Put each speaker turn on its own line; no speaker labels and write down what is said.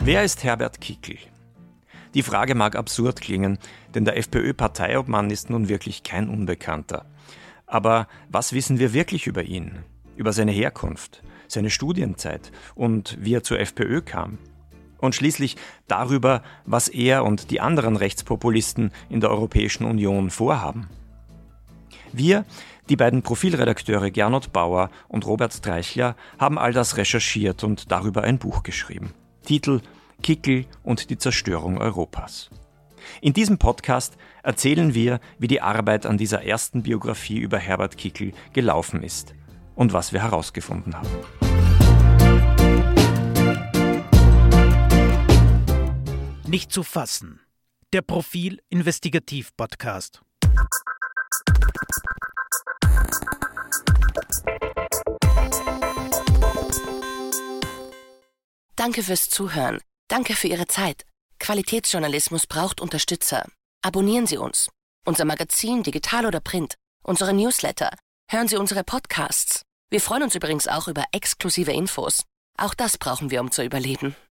Wer ist Herbert Kickl? Die Frage mag absurd klingen, denn der FPÖ-Parteiobmann ist nun wirklich kein Unbekannter. Aber was wissen wir wirklich über ihn? Über seine Herkunft, seine Studienzeit und wie er zur FPÖ kam? Und schließlich darüber, was er und die anderen Rechtspopulisten in der Europäischen Union vorhaben. Wir, die beiden Profilredakteure Gernot Bauer und Robert Treichler, haben all das recherchiert und darüber ein Buch geschrieben. Titel: Kickl und die Zerstörung Europas. In diesem Podcast erzählen wir, wie die Arbeit an dieser ersten Biografie über Herbert Kickl gelaufen ist und was wir herausgefunden haben.
Nicht zu fassen. Der Profil-Investigativ-Podcast.
Danke fürs Zuhören. Danke für Ihre Zeit. Qualitätsjournalismus braucht Unterstützer. Abonnieren Sie uns. Unser Magazin, digital oder print. Unsere Newsletter. Hören Sie unsere Podcasts. Wir freuen uns übrigens auch über exklusive Infos. Auch das brauchen wir, um zu überleben.